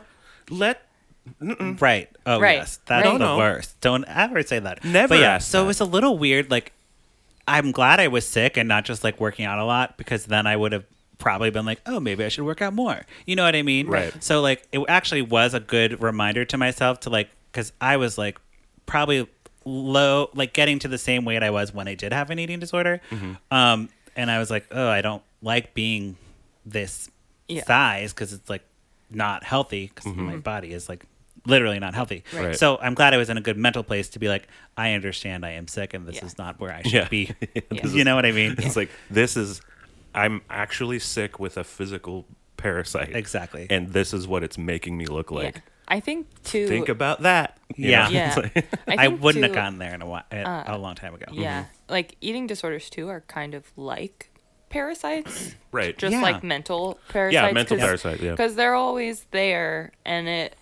Right. Oh, Right. yes. That's Right. the No. worst. Don't ever say that. Never But yeah, ask so that. it was a little weird. Like, I'm glad I was sick and not just like working out a lot because then I would have probably been like, oh, maybe I should work out more. You know what I mean? Right. So, like, it actually was a good reminder to myself to like, because I was like probably low, like getting to the same weight I was when I did have an eating disorder. And I was like, oh, I don't like being this Yeah. size because it's like not healthy because my body is like literally not healthy. Right. So I'm glad I was in a good mental place to be like, I understand I am sick and this Yeah. is not where I should Yeah. be. This You know what I mean? It's like I'm actually sick with a physical parasite. Exactly. And this is what it's making me look like. Yeah. I think too. Think about that. You Yeah. know? Yeah. It's like- I think, wouldn't have too, gotten there in a long time ago. Yeah, like eating disorders too are kind of like parasites, right. just Yeah. like mental parasites. Yeah, mental parasite. Yeah. Because they're always there, and it,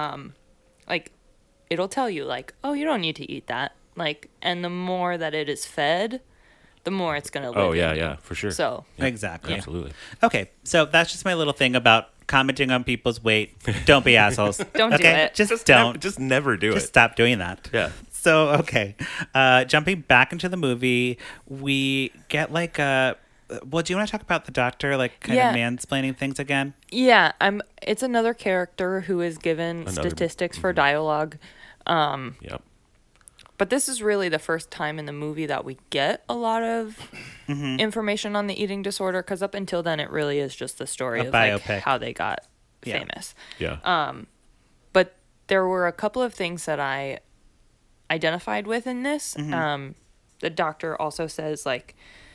like, it'll tell you like, oh, you don't need to eat that. Like, and the more that it is fed, the more it's gonna live. Oh yeah, in you. yeah, for sure. So Exactly. Absolutely. Okay, so that's just my little thing about commenting on people's weight. Don't be assholes. Don't do okay? it. Just don't. Just never do Just it. stop doing that. Yeah. So, okay. Jumping back into the movie, we get like a. Well, do you want to talk about the doctor, like kind Yeah. of mansplaining things again? yeah, It's another character who is given Another- statistics for dialogue. Yep. But this is really the first time in the movie that we get a lot of information on the eating disorder, because up until then it really is just the story A of like biopic. how they got Yeah. famous. Yeah. But there were a couple of things that I identified with in this. The doctor also says like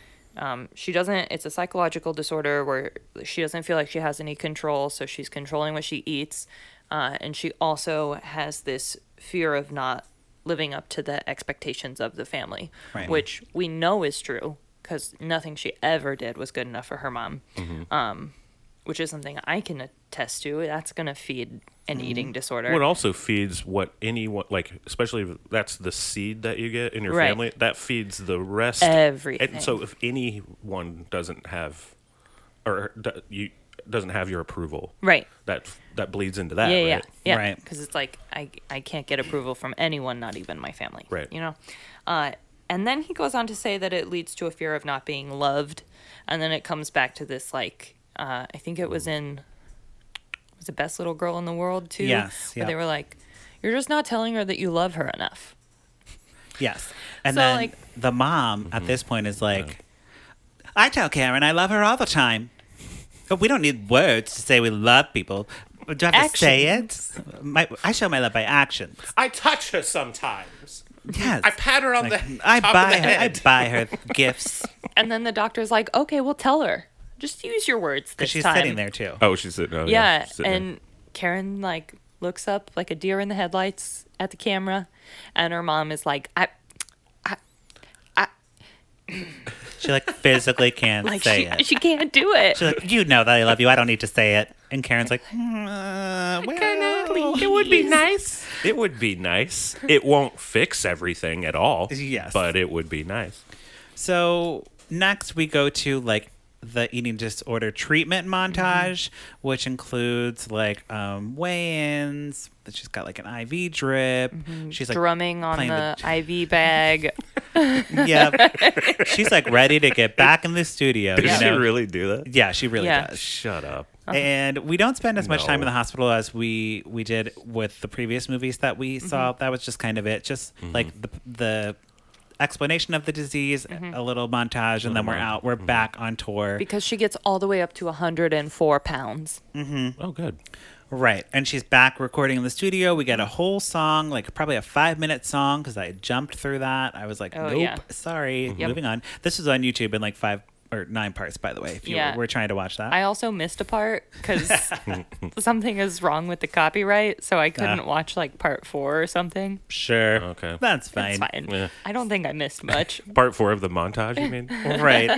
she doesn't. It's a psychological disorder where she doesn't feel like she has any control, so she's controlling what she eats, and she also has this fear of not living up to the expectations of the family, Right. which we know is true because nothing she ever did was good enough for her mom. Which is something I can attest to. That's going to feed an eating disorder. Well, it also feeds what anyone, like, especially if that's the seed that you get in your Right. family, that feeds the rest. Everything. And so if anyone doesn't have, or doesn't have your approval, Right. that bleeds into that, Yeah, right? yeah. Right. Because it's like I can't get approval from anyone, not even my family. Right. You know? And then he goes on to say that it leads to a fear of not being loved. And then it comes back to this, like, I think it was in, was it Best Little Girl in the World, too? Yes, Where yeah. they were like, you're just not telling her that you love her enough. Yes. And So, then like- the mom at this point is like, I tell Karen I love her all the time. But we don't need words to say we love people. Do I have to say it? I show my love by actions. I touch her sometimes. Yes. pat her on Like, I buy her gifts And then the doctor's like, okay, well, tell her. Just use your words this because she's time. sitting there too. Oh, she's sitting. Oh, Yeah, she's sitting there. and Karen like looks up like a deer in the headlights at the camera, and her mom is like, She like physically can't like say it. she can't do it. She's like, you know that I love you. I don't need to say it. And Karen's like, It would be nice. It would be nice. It won't fix everything at all. Yes. But it would be nice. So next we go to like the eating disorder treatment montage, which includes like weigh-ins. She's got like an IV drip. She's like Drumming on playing the IV bag. yeah. She's like ready to get back in the studio. Did you she know? really do that? Yeah, she really Yeah. does. Shut up. And we don't spend as much time in No. the hospital as we did with the previous movies that we saw. That was just kind of it. Just like the explanation of the disease, a little montage, and then we're out. We're back on tour. Because she gets all the way up to 104 pounds. Oh, good. Right. And she's back recording in the studio. We get a whole song, like probably a 5-minute song, because I jumped through that. I was like, Oh, nope, yeah. sorry. Moving on. This was on YouTube in like 5 or 9 parts, by the way, if you Yeah. were trying to watch that. I also missed a part because something is wrong with the copyright, so I couldn't watch like part 4 or something. Sure. Okay. That's fine. It's fine. Yeah. I don't think I missed much. Part 4 of the montage, you mean? Right.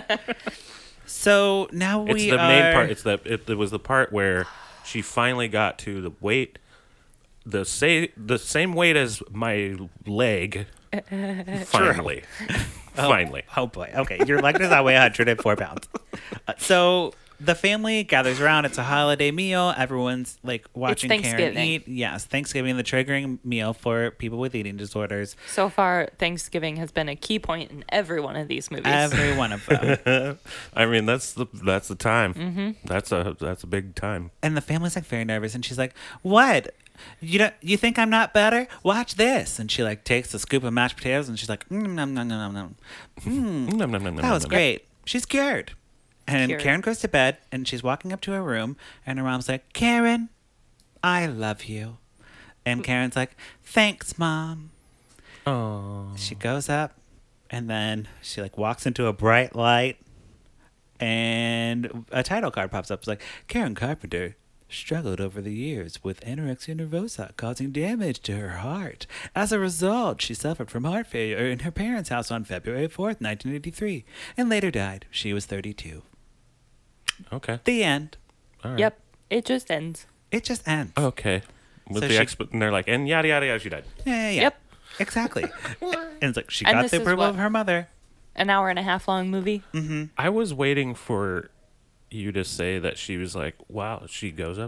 So now we It's the main are- part. It was the part where she finally got to the weight, the same weight as my leg. Finally, finally. Oh boy. Okay. Your leg does not weigh 104 pounds. So the family gathers around. It's a holiday meal. Everyone's like watching Karen Thanksgiving. eat. Yes. Thanksgiving, the triggering meal for people with eating disorders. So far, Thanksgiving has been a key point in every one of these movies. Every one of them. I mean, that's the time. Mm-hmm. That's a big time. And the family's like very nervous. And she's like, what? You think I'm not better? Watch this. And she like takes a scoop of mashed potatoes and she's like, nom, nom, nom, nom, nom. Nom, nom, nom, nom, That was nom. great. She's cured. And Cured. Karen goes to bed and she's walking up to her room and her mom's like, Karen, I love you. And Karen's like, thanks, Mom. Oh. She goes up and then she like walks into a bright light and a title card pops up. It's like, Karen Carpenter struggled over the years with anorexia nervosa, causing damage to her heart. As a result, she suffered from heart failure in her parents' house on February 4th, 1983, and later died. She was 32. Okay. The end. All right. Yep. It just ends. It just ends. Okay. With So the she- and they're like, and yada yada yada, she died. Yeah. Yep. Exactly. And it's like she And got this the is approval what- of her mother. An hour and a half long movie. I was waiting for you to say that she was like, wow, she goes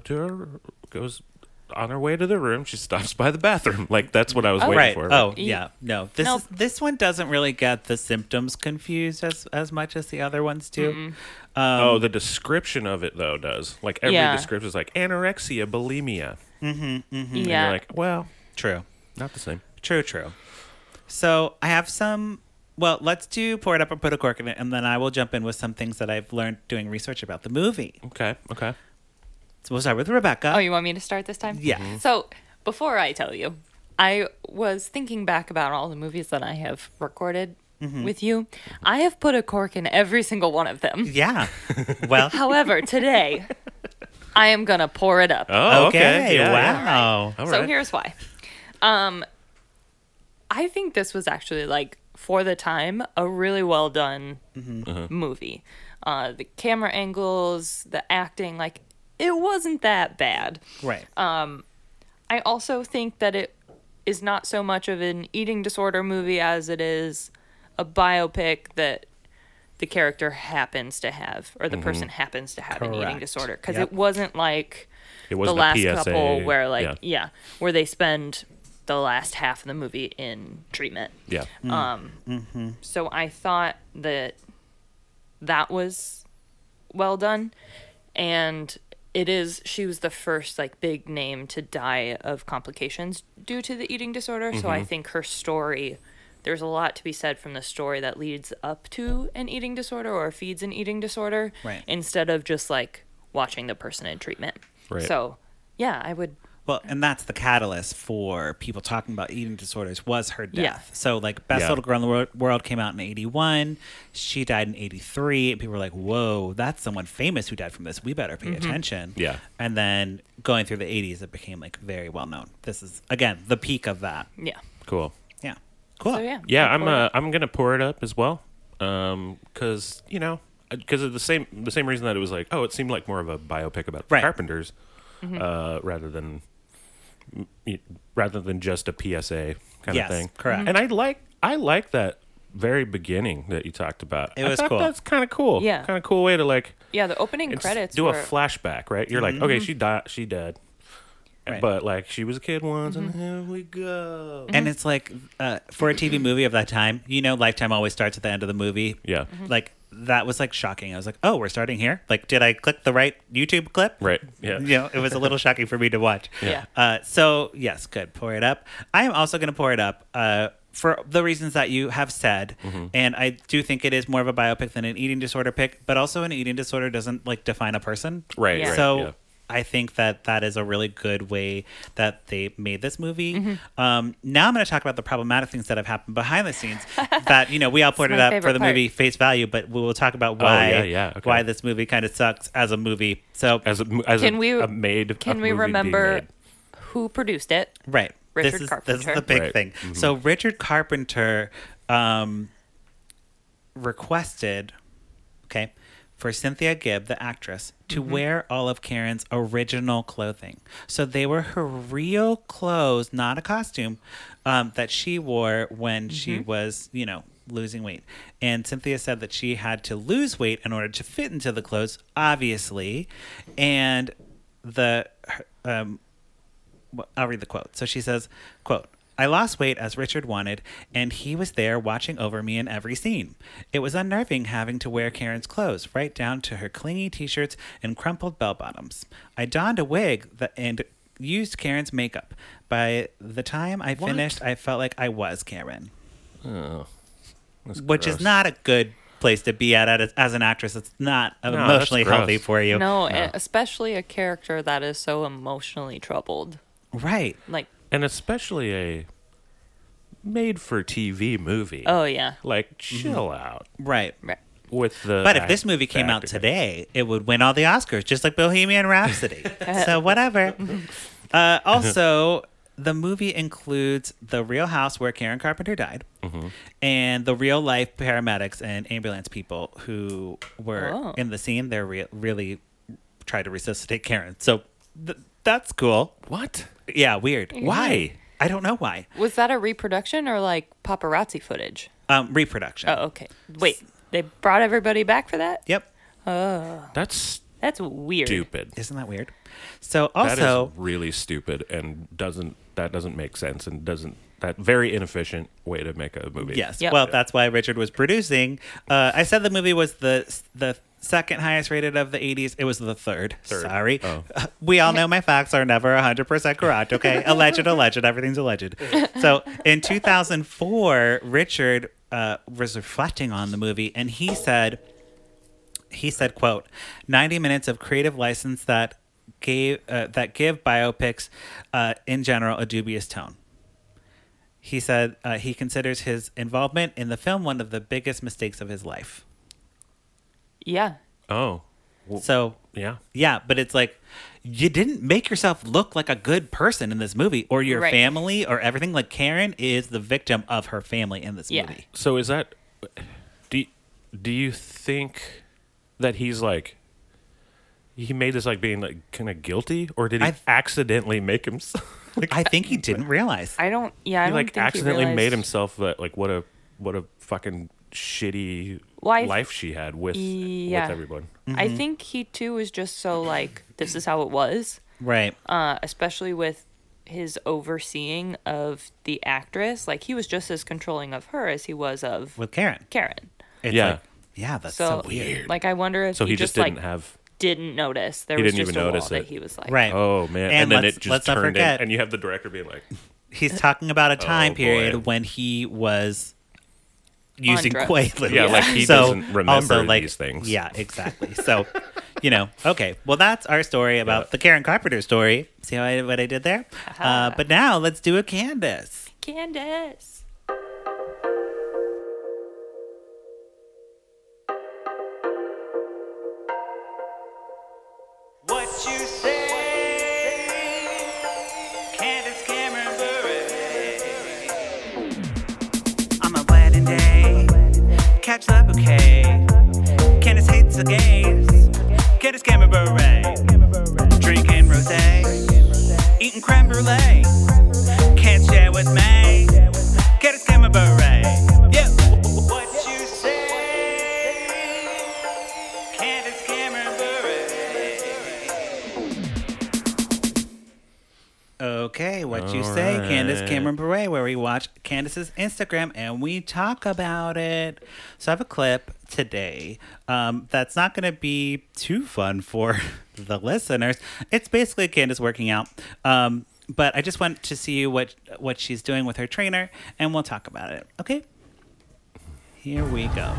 on her way to the room, she stops by the bathroom. Like, that's what I was waiting Right. for. Oh, Ye- yeah. No. Nope. This one doesn't really get the symptoms confused as much as the other ones do. Oh, the description of it, though, does. Like, every Yeah. description is like anorexia, bulimia. And Yeah. you're like, well, True. not the same. True. So I have some. Well, let's do pour it up or put a cork in it, and then I will jump in with some things that I've learned doing research about the movie. Okay. So we'll start with Rebecca. Oh, you want me to start this time? Yeah. So before I tell you, I was thinking back about all the movies that I have recorded with you. I have put a cork in every single one of them. Yeah. Well. However, today I am gonna pour it up. Oh, okay. Okay. Yeah, yeah. Wow. All So right. here's why. I think this was actually, like, for the time, a really well done movie. The camera angles, the acting, like, it wasn't that bad. Right. I also think that it is not so much of an eating disorder movie as it is a biopic that the character happens to have, or the person happens to have an eating Correct. disorder. Because Yep. it wasn't like It the wasn't last a PSA. couple where, like, yeah. where they spend the last half of the movie in treatment. Yeah. So I thought that was well done, and she was the first, like, big name to die of complications due to the eating disorder. So I think her story, there's a lot to be said from the story that leads up to an eating disorder or feeds an eating disorder, Right. instead of just, like, watching the person in treatment. Right. So yeah, I would. Well, and that's the catalyst for people talking about eating disorders was her death. Yeah. So, like, Best Yeah. Little Girl in the World came out in 81. She died in 83. And people were like, whoa, that's someone famous who died from this. We better pay attention. Yeah. And then going through the 80s, it became, like, very well known. This is, again, the peak of that. Yeah. Cool. Yeah. Cool. So yeah. Yeah, I'd pour it up. I'm gonna pour it up as well, because of the same reason that it was like, oh, it seemed like more of a biopic about the Right. Carpenters, rather than just a PSA kind Yes, of thing. correct. And I like that very beginning that you talked about. It I was thought cool. That's kind of cool. Yeah. Kind of cool way to, like, Yeah, the opening credits do were a flashback, right? You're like, okay, she died. She dead. Right. But, like, she was a kid once, and here we go. And it's like, for a TV movie of that time, Lifetime always starts at the end of the movie. Yeah. Like, that was, like, shocking. I was like, oh, we're starting here? Like, did I click the right YouTube clip? Right. Yeah. It was a little shocking for me to watch. Yeah. So, yes, good. Pour it up. I am also going to pour it up for the reasons that you have said. And I do think it is more of a biopic than an eating disorder pick, but also an eating disorder doesn't, like, define a person. Right. Yeah. Right. So yeah. I think that is a really good way that they made this movie. Now I'm going to talk about the problematic things that have happened behind the scenes that, we all poured it my up for favorite the part. movie face value, but we will talk about why, Okay. why this movie kind of sucks as a movie. So, As Can a we movie being remember made. who produced it? right. Richard This is Carpenter. the big Right. thing. So Richard Carpenter requested, for Cynthia Gibb, the actress, to wear all of Karen's original clothing. So they were her real clothes, not a costume, that she wore when she was, losing weight. And Cynthia said that she had to lose weight in order to fit into the clothes, obviously. And I'll read the quote. So she says, quote, I lost weight as Richard wanted, and he was there watching over me in every scene. It was unnerving having to wear Karen's clothes, right down to her clingy t-shirts and crumpled bell-bottoms. I donned a wig and used Karen's makeup. By the time I finished, I felt like I was Karen. Oh, that's Which is gross. not a good place to be at as an actress. It's not that's emotionally gross. healthy for you. No, and especially a character that is so emotionally troubled. Right. Like, And especially a made-for-TV movie. oh yeah, Like, chill out. Right. right. with the. But if this movie came out today, it would win all the Oscars, just like Bohemian Rhapsody. So whatever. Also, the movie includes the real house where Karen Carpenter died, and the real life paramedics and ambulance people who were in the scene. They're really tried to resuscitate Karen. So that's cool. What? Yeah, weird. Why? I don't know why. Was that a reproduction or like paparazzi footage? Reproduction. Oh, okay. Wait, they brought everybody back for that? Yep. That's That's weird. stupid. Isn't that weird? So That also, is really stupid and doesn't make sense and that very inefficient way to make a movie. yes. Yep. Well, that's why Richard was producing. I said the movie was the second highest rated of the 80s. It was the third. Sorry. Oh. We all know my facts are never 100% correct, okay? Alleged, everything's alleged. So in 2004, Richard was reflecting on the movie, and he said, quote, 90 minutes of creative license that give biopics in general a dubious tone. He said he considers his involvement in the film one of the biggest mistakes of his life. Yeah. Oh. Well, So yeah. but it's like you didn't make yourself look like a good person in this movie, or your Right. family, or everything. Like Karen is the victim of her family in this Yeah. movie. So is that? Do you think that he's like? He made this like being like kind of guilty, or did he accidentally make himself? I think he didn't realize. I don't. Yeah, I He don't like think accidentally he made realized- himself that like what a fucking shitty Life. life she had with Yeah. everyone. I think he too was just so like this is how it was, Right. especially with his overseeing of the actress. Like he was just as controlling of her as he was of With Karen. Karen. It's Yeah. like, yeah, that's so, So weird. like I wonder if So he just didn't like have. didn't notice there He was didn't just even a wall notice that it. he was like Right. Oh man! And And, then let's- it just let's not turned in, forget- and you have the director being like, He's talking about a time boy. period when he was using drugs. Quaaludes. Yeah, like he doesn't remember these things. Yeah, exactly. So, okay. Well, that's our story about Yeah. the Karen Carpenter story. See what I did there? But now let's do a Candace. Candace. What you say, Candace Cameron Bure. On my wedding day, catch the bouquet. Candace hates the gays. Candace Cameron Bure. Drinking rosé, eating creme brulee. Can't share with me. Candace Cameron Bure. Yeah. What you say, Candace Cameron Bure. Okay, what you say, All Candace right. Cameron Bure, where we watch Candace's Instagram and we talk about it. So I have a clip today that's not going to be too fun for the listeners. It's basically Candace working out. But I just want to see what she's doing with her trainer, and we'll talk about it. Okay? Here we go.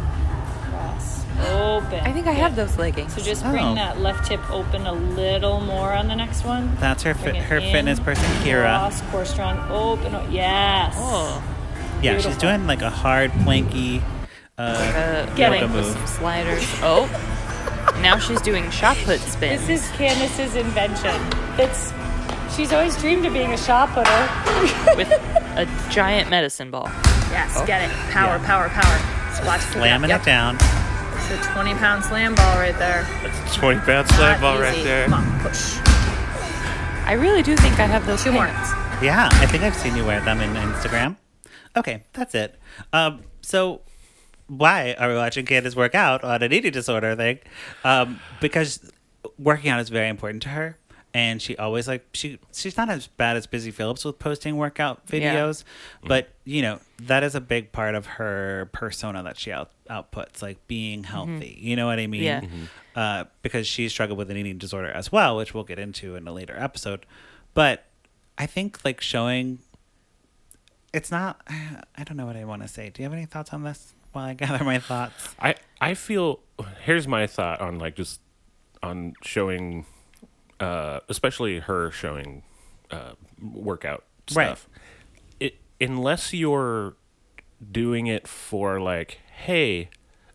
Open. I think I have those leggings. So just bring Oh. that left hip open a little more on the next one. That's her Bring it her in, fitness person, Kira. Cross, core strong, open. Yes. Oh, Yeah, she's beautiful. doing like a hard planky Get yoga it. move. some sliders. Oh, now she's doing shot put spins. This is Candace's invention. She's always dreamed of being a shot putter. with a giant medicine ball. Yes, get it. Power, power, power. Squats. to Slamming that. it down. It's a 20-pound slam ball right there. "That's a 20-pound slam Not ball right easy. there." Come on, push. I really do think I have those Two more. pants. Yeah, I think I've seen you wear them in Instagram. Okay, that's it. So why are we watching Candace work out on an eating disorder thing? Because working out is very important to her. And she always she's not as bad as Busy Phillips with posting workout videos, but that is a big part of her persona that she outputs, like being healthy. You know what I mean? Yeah. Because she struggled with an eating disorder as well, which we'll get into in a later episode. But I think showing, it's not. I don't know what I want to say. Do you have any thoughts on this? While I gather my thoughts. I feel. Here's my thought on just on showing. Especially her showing workout stuff. Unless you're doing it for hey,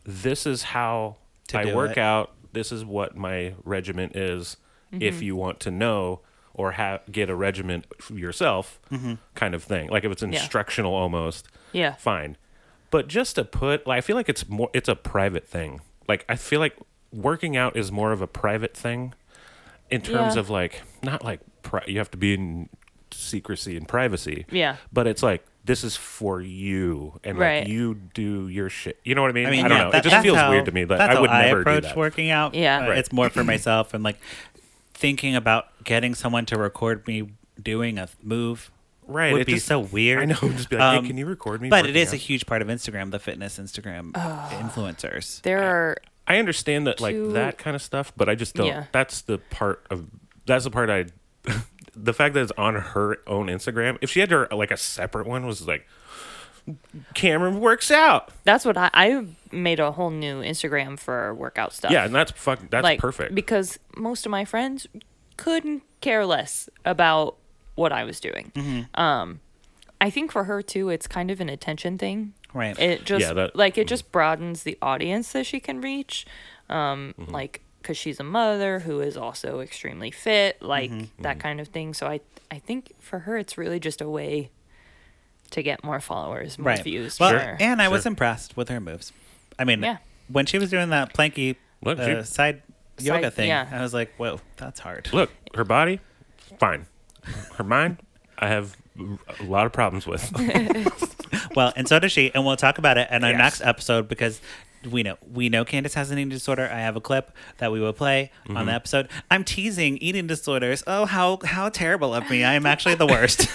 this is how To I do work it. out. This is what my regiment is. If you want to know or get a regiment yourself, kind of thing. Like if it's instructional almost, Yeah. fine. But just to put, like, I feel like it's a private thing. Like I feel like working out is more of a private thing in terms Yeah. of like not like you have to be in secrecy and privacy. Yeah. But it's like this is for you and Right. like you do your shit. You know what I mean? I mean, I don't yeah, know. that- It just that's feels how- weird to me that that's I would how never do approach that. working out. Yeah. Right. It's more for myself and like thinking about getting someone to record me doing a move. Right. Would it be just- so weird. I know. Just be like, Um, hey, can you record me? But it working is a out? huge part of Instagram, the fitness Instagram influencers. There are I understand that like to- that kind of stuff, but I just don't. Yeah. That's the part I. The fact that it's on her own Instagram. If she had her like a separate one, was like, Cameron works out. that's what I made a whole new Instagram for workout stuff. Yeah, and that's like, perfect. because most of my friends couldn't care less about what I was doing. Mm-hmm. I think for her too, it's kind of an attention thing. Right. It just Yeah, it just broadens the audience that she can reach. Mm-hmm. Like because she's a mother who is also extremely fit, like Mm-hmm. that kind of thing. So I think for her, it's really just a way to get more followers, more Right. views. Well, for her. and I was Sure. impressed with her moves. I mean, Yeah. when she was doing that planky Look, side yoga thing, yeah. I was like, whoa, that's hard. Look, her body, fine. Her mind, I have a lot of problems with. Well, and so does she, and we'll talk about it in our Yes. next episode because we know Candace has an eating disorder. I have a clip that we will play on the episode. I'm teasing eating disorders. Oh, how terrible of me! I am actually the worst.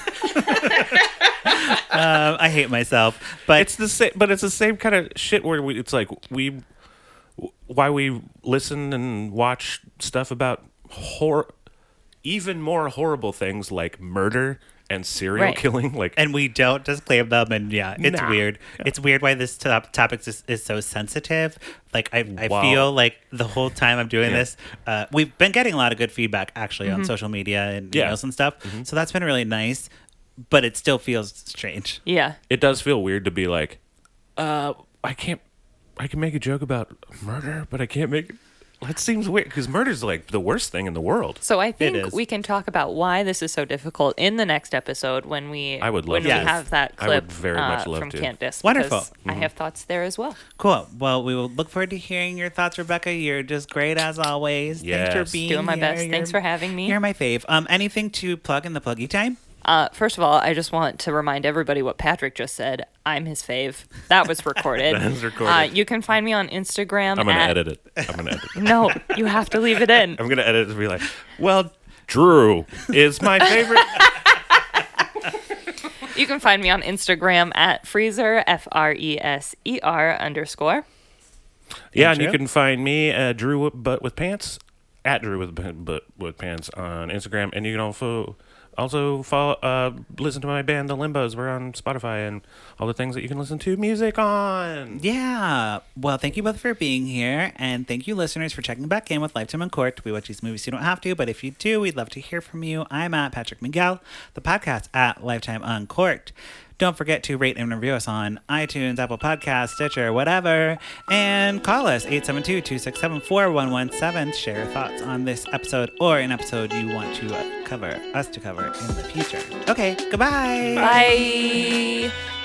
I hate myself, but It's the same, but it's the same kind of shit where it's like why we listen and watch stuff about even more horrible things like murder and serial Right. killing. Like, and we don't disclaim them, and yeah, it's Nah. weird. It's weird why this topic is so sensitive. Like I Wow. feel like the whole time I'm doing Yeah. this, we've been getting a lot of good feedback actually on social media and Yeah. emails and stuff. So that's been really nice, but it still feels strange. yeah. it does feel weird to be like, I can make a joke about murder, but I can't make it. That seems weird because murder's like the worst thing in the world. So I think is. we can talk about why this is so difficult in the next episode when we I would love when to. we Yes. have that I clip would very much love from to. Candace. Wonderful. because I have thoughts there as well. Cool. Well, we will look forward to hearing your thoughts, Rebecca. You're just great as always. Thanks Yes. for being Doing my here. best. Thanks You're- for having me. You're my fave. Anything to plug in the pluggy time? First of all, I just want to remind everybody what Patrick just said. I'm his fave. That was recorded. That was recorded. You can find me on Instagram. I'm gonna at- edit it. I'm gonna edit it. No, you have to leave it in. I'm gonna edit it and be like, well, Drew is my favorite. You can find me on Instagram at Freezer, FRESER_. Yeah, and you Drew? can find me Drew but with pants at Drew with pants on Instagram, and you can also follow listen to my band The Limbos. We're on Spotify and all the things that you can listen to music on. Yeah. Well, thank you both for being here. And thank you, listeners, for checking back in with Lifetime Uncorked. We watch these movies so you don't have to, but if you do, we'd love to hear from you. I'm at Patrick Miguel, the podcast at Lifetime Uncorked. Don't forget to rate and review us on iTunes, Apple Podcasts, Stitcher, whatever. And call us, 872-267-4117. Share your thoughts on this episode or an episode you want to cover, us to cover in the future. Okay, goodbye. Bye.